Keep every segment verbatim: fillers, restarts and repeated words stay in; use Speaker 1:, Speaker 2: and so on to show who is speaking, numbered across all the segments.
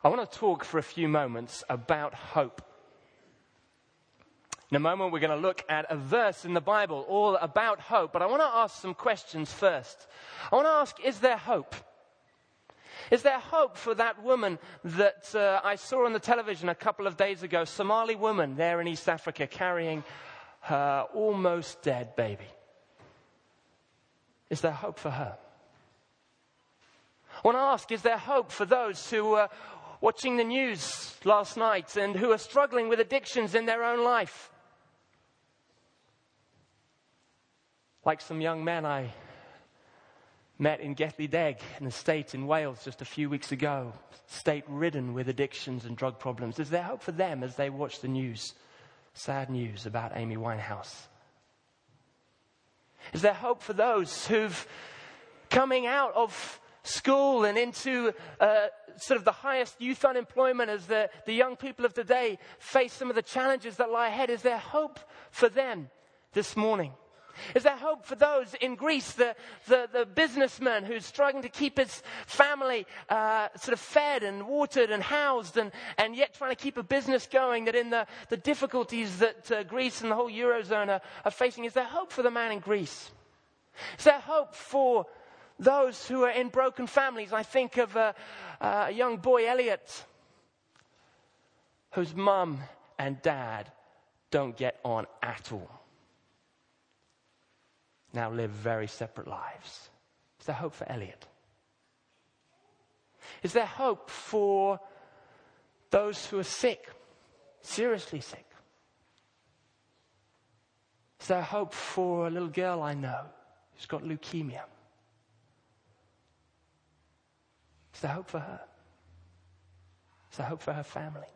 Speaker 1: I want to talk for a few moments about hope. In a moment, we're going to look at a verse in the Bible all about hope, but I want to ask some questions first. I want to ask, is there hope? Is there hope for that woman that uh, I saw on the television a couple of days ago, Somali woman there in East Africa carrying her almost dead baby? Is there hope for her? I want to ask, is there hope for those who were watching the news last night and who are struggling with addictions in their own life? Like some young men I met in Gethllydeg in the state in Wales just a few weeks ago, state ridden with addictions and drug problems. Is there hope for them as they watch the news, sad news about Amy Winehouse? Is there hope for those who've coming out of school and into uh, sort of the highest youth unemployment as the, the young people of today face some of the challenges that lie ahead? Is there hope for them this morning? Is there hope for those in Greece, the, the, the businessman who's struggling to keep his family uh, sort of fed and watered and housed and, and yet trying to keep a business going, that in the, the difficulties that uh, Greece and the whole Eurozone are, are facing, is there hope for the man in Greece? Is there hope for those who are in broken families? I think of a, a young boy, Elliot, whose mum and dad don't get on at all. Now live very separate lives. Is there hope for Elliot? Is there hope for those who are sick, seriously sick? Is there hope for a little girl I know who's got leukemia? Is there hope for her? Is there hope for her family?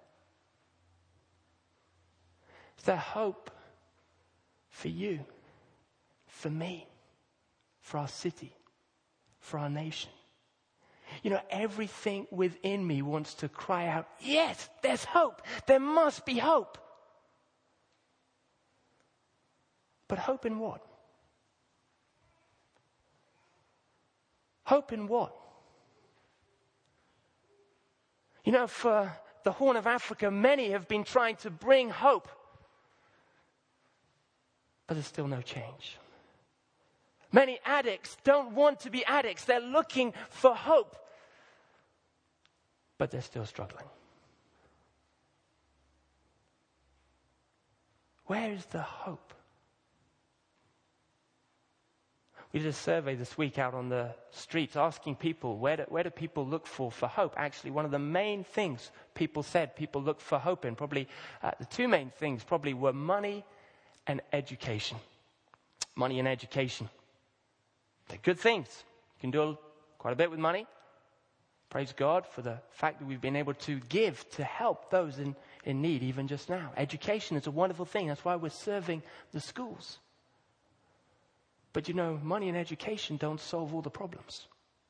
Speaker 1: Is there hope for you? For me, for our city, for our nation? You know, everything within me wants to cry out, yes, there's hope. There must be hope. But hope in what? Hope in what? You know, for the Horn of Africa, many have been trying to bring hope. But there's still no change. Many addicts don't want to be addicts. They're looking for hope. But they're still struggling. Where is the hope? We did a survey this week out on the streets asking people, where do, where do people look for for hope? Actually, one of the main things people said people look for hope in, probably uh, the two main things probably were money and education. Money and education. They're good things. You can do quite a bit with money. Praise God for the fact that we've been able to give to help those in, in need even just now. Education is a wonderful thing. That's why we're serving the schools. But you know, money and education don't solve all the problems.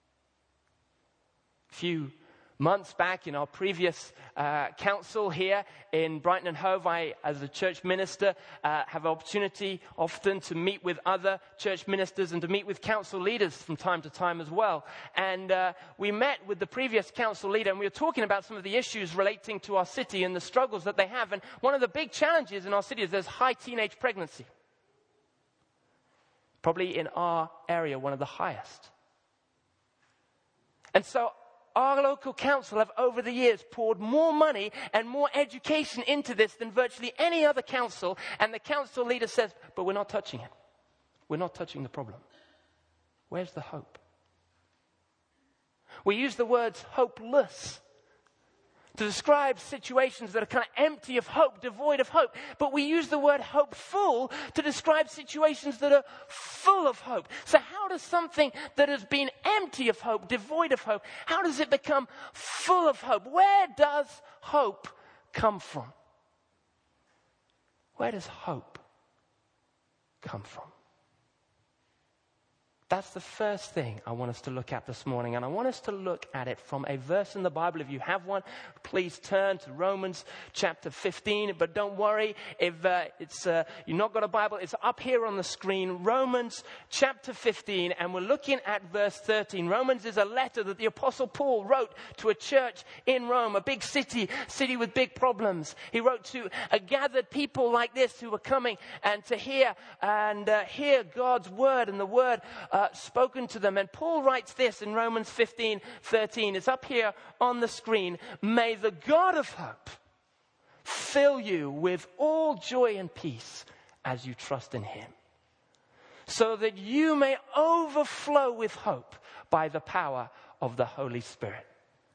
Speaker 1: A few months back in our previous uh, council here in Brighton and Hove, I, as a church minister, uh, have opportunity often to meet with other church ministers and to meet with council leaders from time to time as well. And uh, we met with the previous council leader and we were talking about some of the issues relating to our city and the struggles that they have. And one of the big challenges in our city is there's high teenage pregnancy. Probably in our area, one of the highest. And so our local council have over the years poured more money and more education into this than virtually any other council. And the council leader says, but we're not touching it. We're not touching the problem. Where's the hope? We use the words hopeless to describe situations that are kind of empty of hope, devoid of hope. But we use the word hopeful to describe situations that are full of hope. So how does something that has been empty of hope, devoid of hope, how does it become full of hope? Where does hope come from? Where does hope come from? That's the first thing I want us to look at this morning. And I want us to look at it from a verse in the Bible. If you have one, please turn to Romans chapter fifteen. But don't worry, if uh, it's uh, you've not got a Bible, it's up here on the screen. Romans chapter fifteen. And we're looking at verse thirteen. Romans is a letter that the Apostle Paul wrote to a church in Rome, a big city, city with big problems. He wrote to a gathered people like this who were coming and to hear and uh, hear God's word and the word uh, Uh, spoken to them. And Paul writes this in Romans fifteen thirteen. It's up here on the screen. May the God of hope fill you with all joy and peace as you trust in him, so that you may overflow with hope by the power of the Holy Spirit.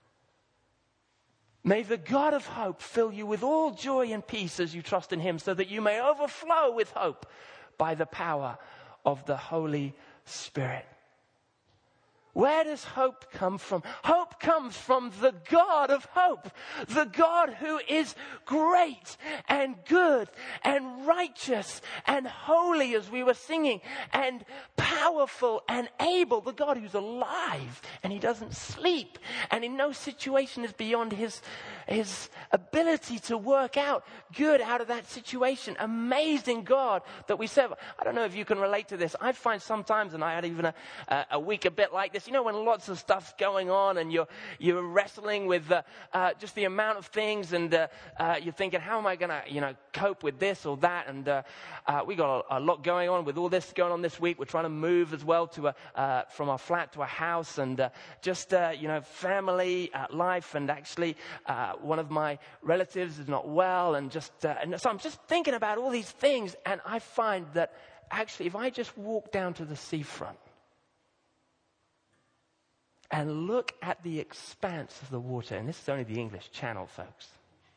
Speaker 1: May the God of hope fill you with all joy and peace as you trust in him, so that you may overflow with hope by the power of the Holy Spirit. Where does hope come from? Hope comes from the God of hope. The God who is great and good and righteous and holy, as we were singing, and powerful and able. The God who's alive and he doesn't sleep. And in no situation is beyond his, his ability to work out good out of that situation. Amazing God that we serve. I don't know if you can relate to this. I find sometimes, and I had even a, a, a week a bit like this, you know, when lots of stuff's going on and you're you're wrestling with uh, uh, just the amount of things, and uh, uh, you're thinking, how am I going to, you know, cope with this or that? And uh, uh, we got a, a lot going on with all this going on this week. We're trying to move as well to a, uh, from our flat to a house, and uh, just uh, you know, family uh, life. And actually, uh, one of my relatives is not well, and just uh, and so I'm just thinking about all these things, and I find that actually, if I just walk down to the seafront and look at the expanse of the water, and this is only the English Channel, folks,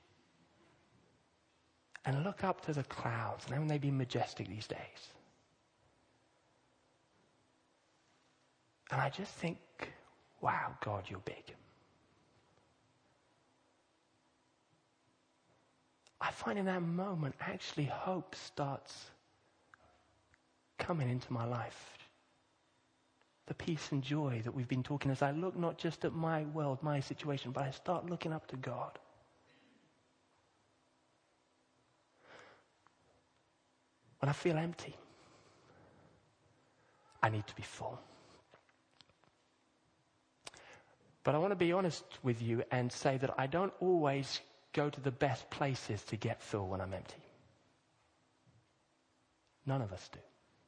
Speaker 1: and look up to the clouds, and haven't they been majestic these days? And I just think, wow, God, you're big. I find in that moment, actually, hope starts coming into my life. The peace and joy that we've been talking, as I look not just at my world, my situation, but I start looking up to God. When I feel empty, I need to be full. But I want to be honest with you and say that I don't always go to the best places to get full when I'm empty. None of us do.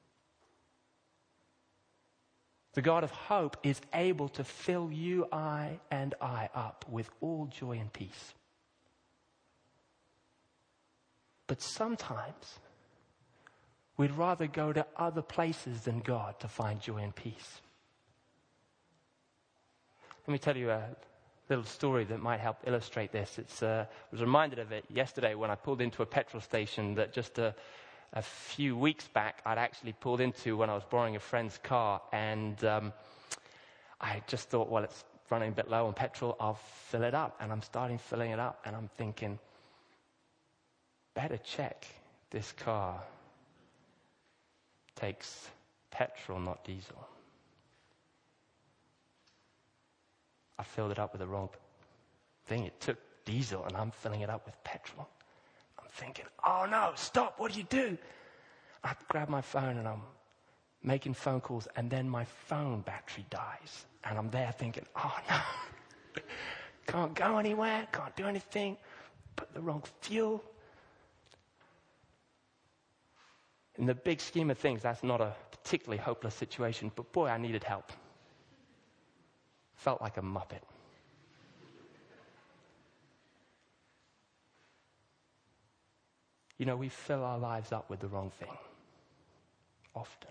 Speaker 1: The God of hope is able to fill you, I, and I up with all joy and peace. But sometimes we'd rather go to other places than God to find joy and peace. Let me tell you a little story that might help illustrate this. It's, uh, I was reminded of it yesterday when I pulled into a petrol station that just a A few weeks back, I'd actually pulled into when I was borrowing a friend's car, and um, I just thought, well, it's running a bit low on petrol, I'll fill it up. And I'm starting filling it up, and I'm thinking, better check this car takes petrol, not diesel. I filled it up with the wrong thing. It took diesel, and I'm filling it up with petrol. Thinking, oh no, stop, what do you do? I grab my phone and I'm making phone calls, and then my phone battery dies. And I'm there thinking, oh no, can't go anywhere, can't do anything, put the wrong fuel. In the big scheme of things, that's not a particularly hopeless situation, but boy, I needed help. Felt like a muppet. You know, we fill our lives up with the wrong thing, often.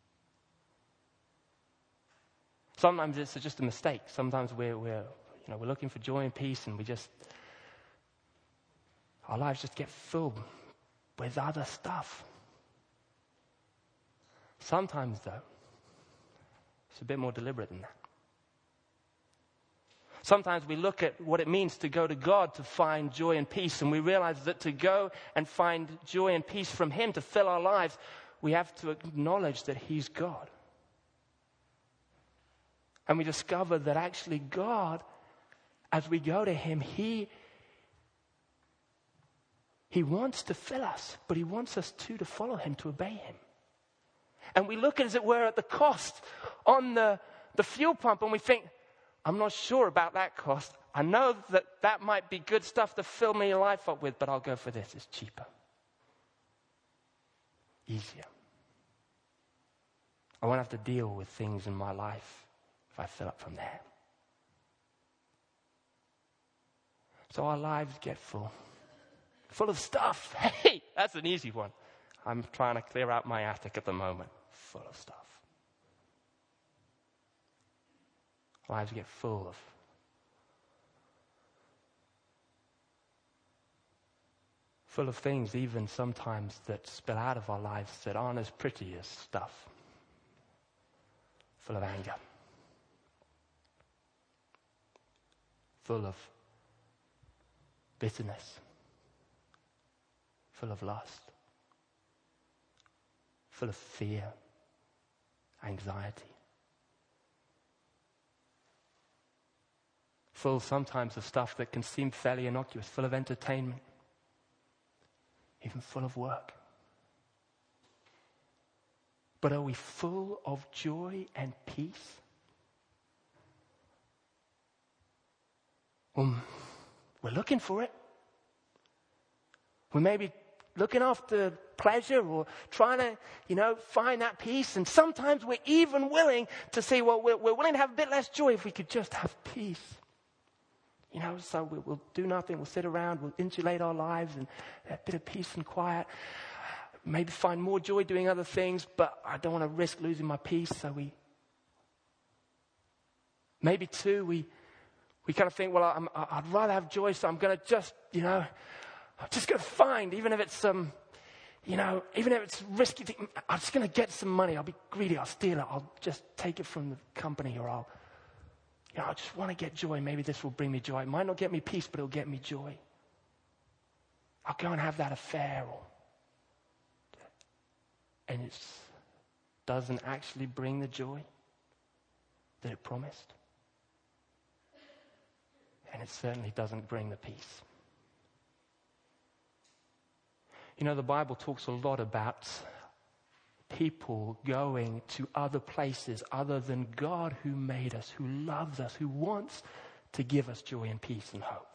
Speaker 1: Sometimes it's just a mistake. Sometimes we're, we're, you know, we're looking for joy and peace, and we just, our lives just get filled with other stuff. Sometimes, though, it's a bit more deliberate than that. Sometimes we look at what it means to go to God to find joy and peace, and we realize that to go and find joy and peace from Him to fill our lives, we have to acknowledge that He's God. And we discover that actually God, as we go to him, he, he wants to fill us, but he wants us too to follow him, to obey him. And we look, as it were, at the cost on the, the fuel pump, and we think, I'm not sure about that cost. I know that that might be good stuff to fill my life up with, but I'll go for this. It's cheaper. Easier. I won't have to deal with things in my life if I fill up from there. So our lives get full. Full of stuff. Hey, that's an easy one. I'm trying to clear out my attic at the moment. Full of stuff. Lives get full of full of things, even sometimes that spill out of our lives that aren't as pretty as stuff. Full of anger. Full of bitterness. Full of lust. Full of fear. Anxiety. Full sometimes of stuff that can seem fairly innocuous. Full of entertainment. Even full of work. But are we full of joy and peace? Well, we're looking for it. We may be looking after pleasure or trying to, you know, find that peace. And sometimes we're even willing to say, well, we're, we're willing to have a bit less joy if we could just have peace. You know, so we'll, we'll do nothing. We'll sit around. We'll insulate our lives and a bit of peace and quiet. Maybe find more joy doing other things, but I don't want to risk losing my peace. So we, maybe too, we we kind of think, well, I'm, I'd rather have joy, so I'm going to just, you know, I'm just going to find, even if it's, um, you know, even if it's risky, to, I'm just going to get some money. I'll be greedy. I'll steal it. I'll just take it from the company, or I'll, you know, I just want to get joy. Maybe this will bring me joy. It might not get me peace, but it'll get me joy. I'll go and have that affair, or, and it doesn't actually bring the joy that it promised. And it certainly doesn't bring the peace. You know, the Bible talks a lot about people going to other places other than God, who made us, who loves us, who wants to give us joy and peace and hope.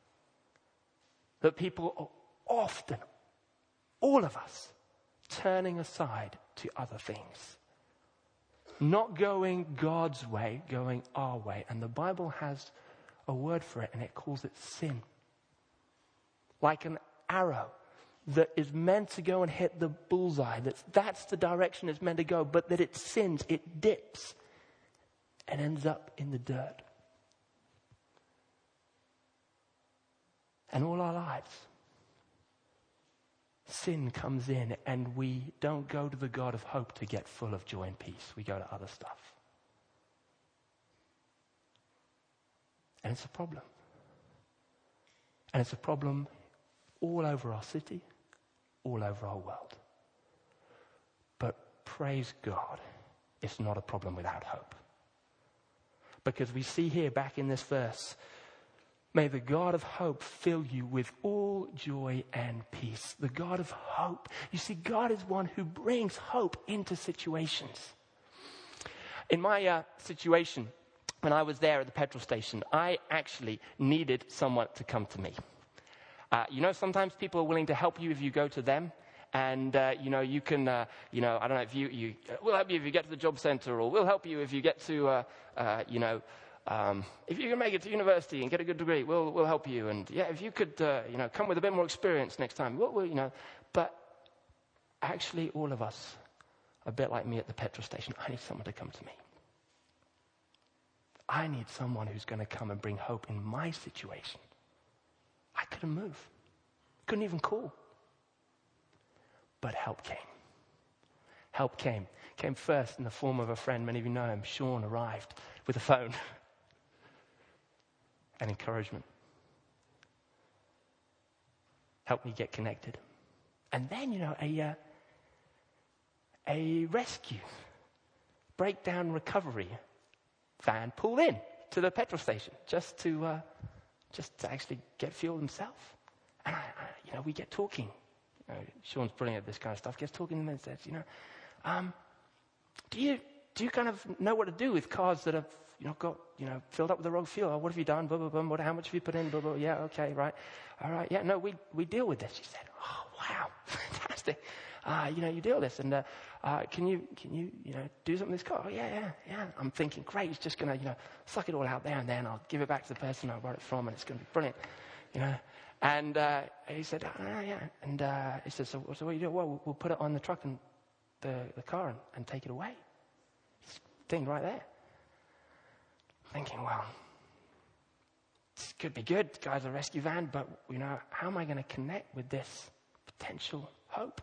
Speaker 1: That people are often, all of us, turning aside to other things. Not going God's way, going our way. And the Bible has a word for it, and it calls it sin. Like an arrow that is meant to go and hit the bullseye. That's, that's the direction it's meant to go, but that it sins, it dips, and ends up in the dirt. And all our lives, sin comes in, and we don't go to the God of hope to get full of joy and peace. We go to other stuff. And it's a problem. And it's a problem all over our city, all over our world. But praise God, it's not a problem without hope. Because we see here back in this verse, may the God of hope fill you with all joy and peace. The God of hope. You see, God is one who brings hope into situations. In my uh, situation, when I was there at the petrol station, I actually needed someone to come to me. Uh, you know, sometimes people are willing to help you if you go to them. And, uh, you know, you can, uh, you know, I don't know if you, you uh, we'll help you if you get to the job center, or we'll help you if you get to, uh, uh, you know, um, if you can make it to university and get a good degree, we'll we'll help you. And, yeah, if you could, uh, you know, come with a bit more experience next time, we'll, we'll, you know. But actually, all of us, a bit like me at the petrol station, I need someone to come to me. I need someone who's going to come and bring hope in my situation. I couldn't move. Couldn't even call. But help came. Help came. Came first in the form of a friend. Many of you know him. Sean arrived with a phone. And encouragement. Helped me get connected. And then, you know, a, uh, a rescue. Breakdown recovery. van pulled in to the petrol station just to uh, just to actually get fuel himself. And I, I, you know, we get talking. You know, Sean's brilliant at this kind of stuff. Gets talking to him and says, you know, um, do you do you kind of know what to do with cars that have, you know, got, you know, filled up with the wrong fuel? Oh, what have you done? Blah, blah, blah. What, how much have you put in? Blah, blah. Yeah, okay, right. All right, yeah, no, we, we deal with this. She said, oh, wow, fantastic. Uh, you know, you deal with this. And uh, uh, can you, can you, you know, do something with this car? Oh, yeah, yeah, yeah. I'm thinking, great, he's just going to, you know, suck it all out there and then I'll give it back to the person I bought it from and it's going to be brilliant, you know. And uh, he said, oh, yeah. And uh, he said, so, so what do you do? Well, we'll, we'll put it on the truck and the, the car and, and take it away. It's thing right there. Thinking, well, this could be good, guys, a rescue van, but, you know, how am I going to connect with this potential hope?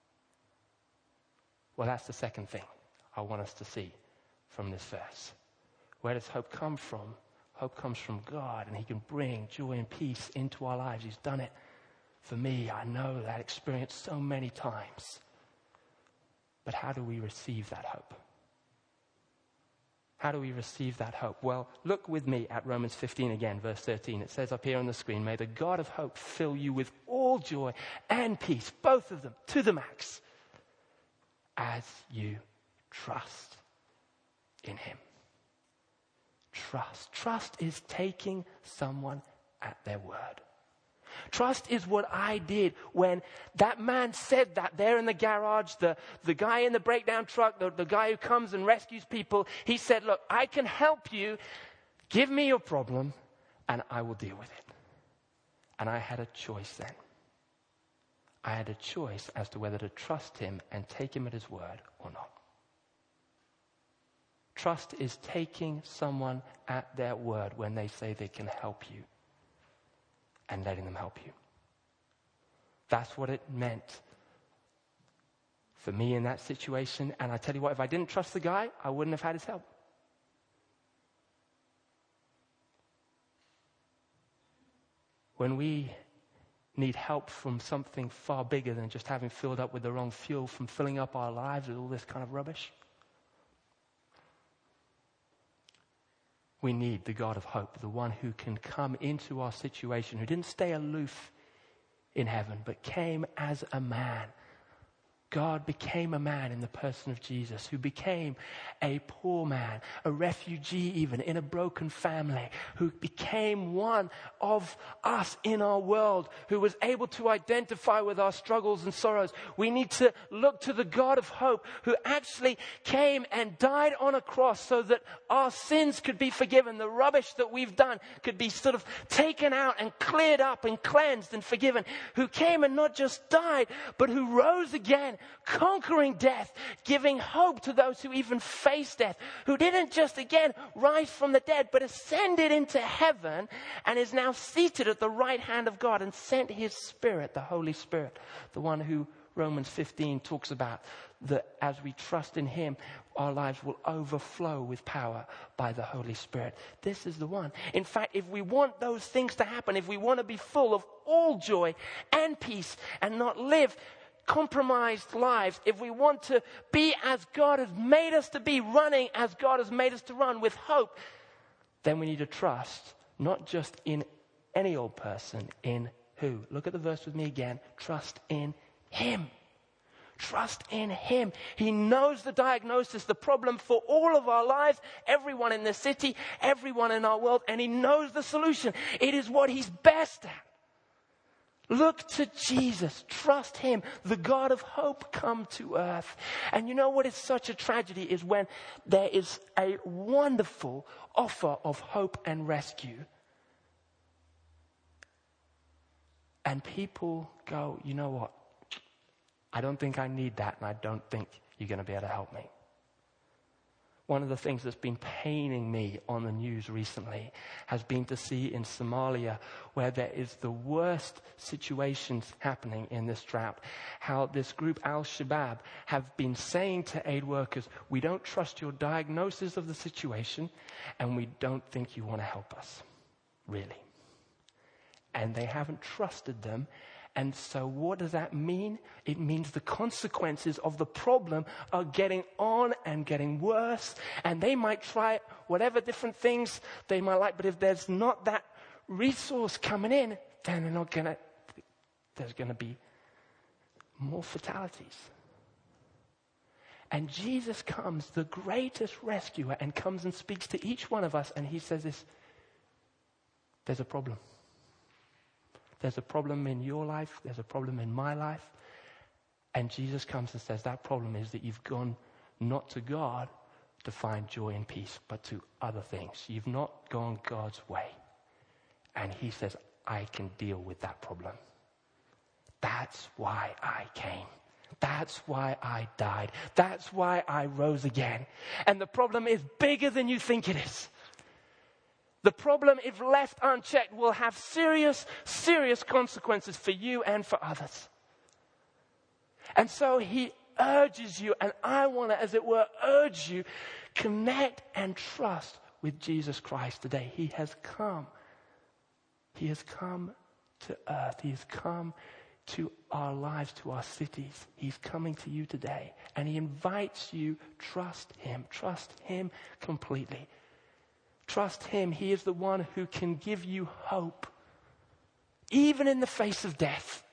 Speaker 1: Well, that's the second thing I want us to see from this verse. Where does hope come from? Hope comes from God, and he can bring joy and peace into our lives. He's done it for me. I know that experience so many times. But how do we receive that hope? How do we receive that hope? Well, look with me at Romans fifteen again, verse thirteen. It says up here on the screen, may the God of hope fill you with all joy and peace, both of them, to the max, as you trust in him. Trust. Trust is taking someone at their word. Trust is what I did when that man said that there in the garage, the, the guy in the breakdown truck, the, the guy who comes and rescues people. He said, look, I can help you. Give me your problem and I will deal with it. And I had a choice then. I had a choice as to whether to trust him and take him at his word or not. Trust is taking someone at their word when they say they can help you and letting them help you. That's what it meant for me in that situation. And I tell you what, if I didn't trust the guy, I wouldn't have had his help. When we need help from something far bigger than just having filled up with the wrong fuel, from filling up our lives with all this kind of rubbish, we need the God of hope, the one who can come into our situation, who didn't stay aloof in heaven, but came as a man. God became a man in the person of Jesus, who became a poor man, a refugee even, in a broken family, who became one of us in our world, who was able to identify with our struggles and sorrows. We need to look to the God of hope, who actually came and died on a cross so that our sins could be forgiven, the rubbish that we've done could be sort of taken out and cleared up and cleansed and forgiven, who came and not just died, but who rose again, conquering death, giving hope to those who even face death, who didn't just again rise from the dead, but ascended into heaven and is now seated at the right hand of God and sent his Spirit, the Holy Spirit, the one who Romans fifteen talks about, that as we trust in him, our lives will overflow with power by the Holy Spirit. This is the one. In fact, if we want those things to happen, if we want to be full of all joy and peace and not live compromised lives, if we want to be as God has made us to be, running as God has made us to run with hope, then we need to trust not just in any old person, in who? Look at the verse with me again. Trust in him. Trust in him. He knows the diagnosis, the problem for all of our lives, everyone in the city, everyone in our world, and he knows the solution. It is what he's best at. Look to Jesus. Trust him. The God of hope come to earth. And you know what is such a tragedy is when there is a wonderful offer of hope and rescue. And people go, you know what? I don't think I need that, and I don't think you're going to be able to help me. One of the things that's been paining me on the news recently has been to see in Somalia, where there is the worst situations happening in this drought, how this group Al-Shabaab have been saying to aid workers, we don't trust your diagnosis of the situation, and we don't think you want to help us, really. And they haven't trusted them, And so what does that mean? It means the consequences of the problem are getting on and getting worse. And they might try whatever different things they might like. But if there's not that resource coming in, then they're not gonna, there's going to be more fatalities. And Jesus comes, the greatest rescuer, and comes and speaks to each one of us. And he says this, there's a problem. There's a problem in your life. There's a problem in my life. And Jesus comes and says that problem is that you've gone not to God to find joy and peace, but to other things. You've not gone God's way. And he says, I can deal with that problem. That's why I came. That's why I died. That's why I rose again. And the problem is bigger than you think it is. The problem, if left unchecked, will have serious, serious consequences for you and for others. And so he urges you, and I want to, as it were, urge you, connect and trust with Jesus Christ today. He has come. He has come to earth. He has come to our lives, to our cities. He's coming to you today. And he invites you, trust him. Trust him completely. Trust him. He is the one who can give you hope, even in the face of death.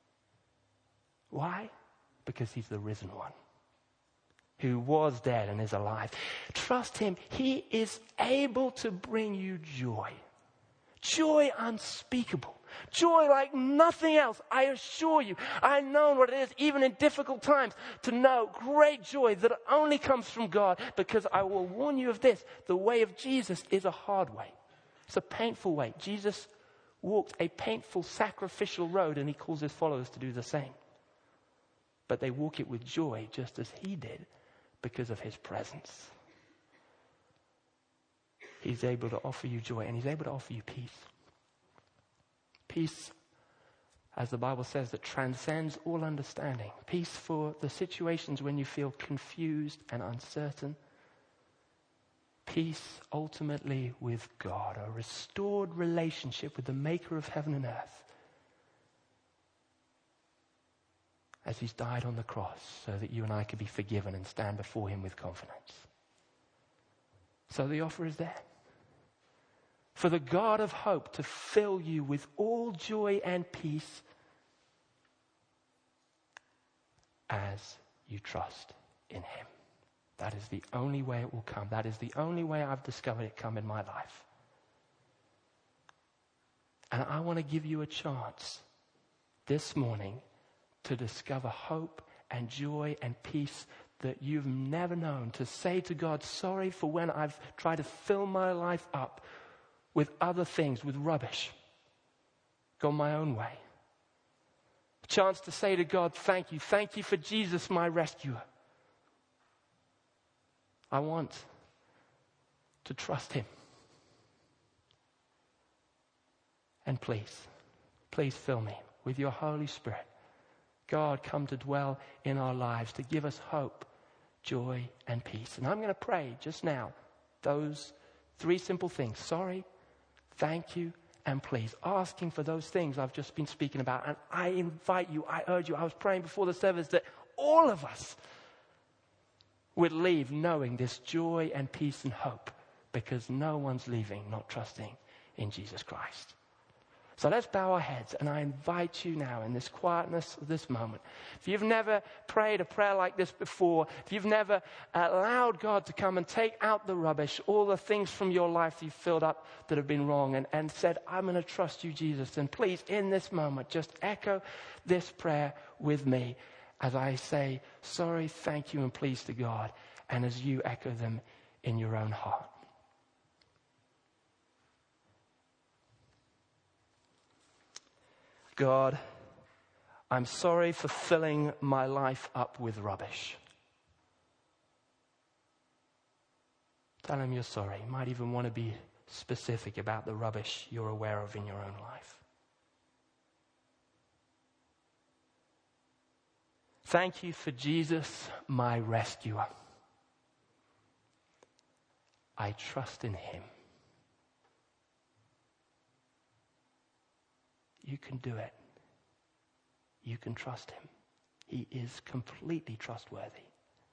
Speaker 1: Why? Because he's the risen one, who was dead and is alive. Trust him. He is able to bring you joy. Joy unspeakable. Joy like nothing else. I assure you, I've known what it is, even in difficult times, to know great joy that only comes from God. Because I will warn you of this, the way of Jesus is a hard way. It's a painful way. Jesus walked a painful, sacrificial road, and he calls his followers to do the same. But they walk it with joy, just as he did, because of his presence. He's able to offer you joy, and he's able to offer you peace. Peace, as the Bible says, that transcends all understanding. Peace for the situations when you feel confused and uncertain. Peace ultimately with God, a restored relationship with the maker of heaven and earth, as he's died on the cross so that you and I could be forgiven and stand before him with confidence. So the offer is there. For the God of hope to fill you with all joy and peace as you trust in him. That is the only way it will come. That is the only way I've discovered it come in my life. And I want to give you a chance this morning to discover hope and joy and peace that you've never known. To say to God, sorry for when I've tried to fill my life up with other things, with rubbish. Gone my own way. A chance to say to God, thank you. Thank you for Jesus, my rescuer. I want to trust him. And please, please fill me with your Holy Spirit. God, come to dwell in our lives, to give us hope, joy, and peace. And I'm going to pray just now those three simple things. Sorry, thank you, and please. Asking for those things I've just been speaking about. And I invite you, I urge you, I was praying before the service that all of us would leave knowing this joy and peace and hope, because no one's leaving not trusting in Jesus Christ. So let's bow our heads, and I invite you now in this quietness of this moment. If you've never prayed a prayer like this before, if you've never allowed God to come and take out the rubbish, all the things from your life you've filled up that have been wrong, and, and said, I'm going to trust you, Jesus, then please, in this moment, just echo this prayer with me as I say, sorry, thank you, and please to God, and as you echo them in your own heart. God, I'm sorry for filling my life up with rubbish. Tell him you're sorry. You might even want to be specific about the rubbish you're aware of in your own life. Thank you for Jesus, my rescuer. I trust in him. You can do it. you can trust him. He is completely trustworthy.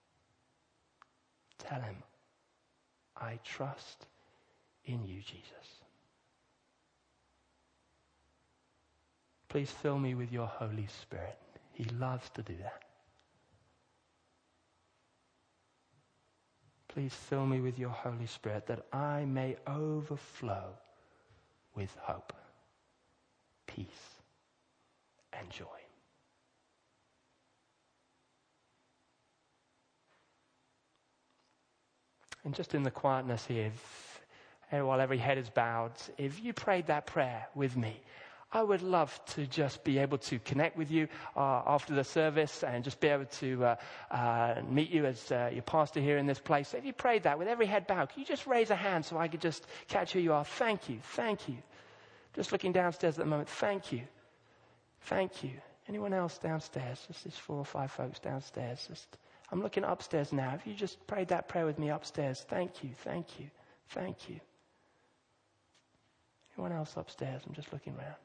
Speaker 1: Tell him, I trust in you, Jesus. Please fill me with your Holy Spirit. He loves to do that. Please fill me with your Holy Spirit that I may overflow with hope, peace, and joy. And just in the quietness here, if, while every head is bowed, if you prayed that prayer with me, I would love to just be able to connect with you uh, after the service and just be able to uh, uh, meet you as uh, your pastor here in this place. So if you prayed that with every head bowed, can you just raise a hand so I could just catch who you are? Thank you, thank you. Just looking downstairs at the moment, thank you, thank you. Anyone else downstairs? Just these four or five folks downstairs. Just, I'm looking upstairs now. If you just prayed that prayer with me upstairs, thank you, thank you, thank you. Anyone else upstairs? I'm just looking around.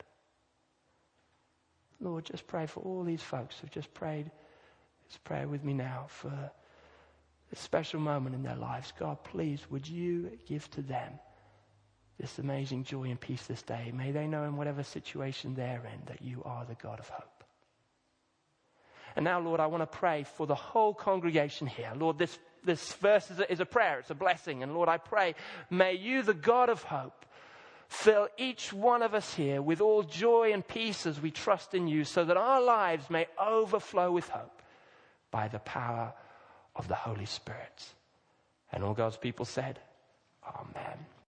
Speaker 1: Lord, just pray for all these folks who've just prayed this prayer with me now for this special moment in their lives. God, please, would you give to them this amazing joy and peace this day? May they know in whatever situation they're in that you are the God of hope. And now, Lord, I want to pray for the whole congregation here. Lord, this, this verse is a, is a prayer. It's a blessing. And Lord, I pray, may you, the God of hope, fill each one of us here with all joy and peace as we trust in you, so that our lives may overflow with hope by the power of the Holy Spirit. And all God's people said, Amen.